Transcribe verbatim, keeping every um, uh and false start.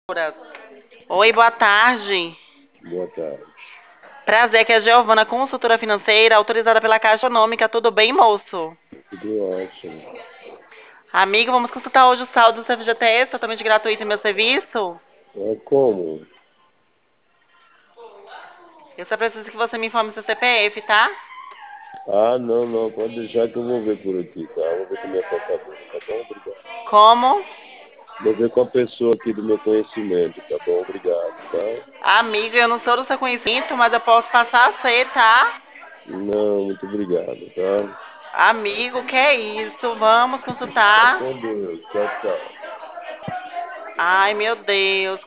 Oi, boa tarde. Boa tarde. Prazer, que é a Giovana, consultora financeira, autorizada pela Caixa Econômica. Tudo bem, moço? Tudo ótimo. Amigo, vamos consultar hoje o saldo do seu F G T S, totalmente gratuito em meu serviço. É como? Eu só preciso que você me informe seu C P F, tá? Ah, não, não, pode deixar que eu vou ver por aqui, tá? Vou ver com a minha contadora, tá bom? Obrigado. Como? Vou ver com a pessoa aqui do meu conhecimento, tá bom? Obrigado, tá? Amigo, eu não sou do seu conhecimento, mas eu posso passar a ser, tá? Não, muito obrigado, tá? Amigo, que é isso? Vamos Tá consultar. com Deus. Tchau, tchau. Ai, meu Deus.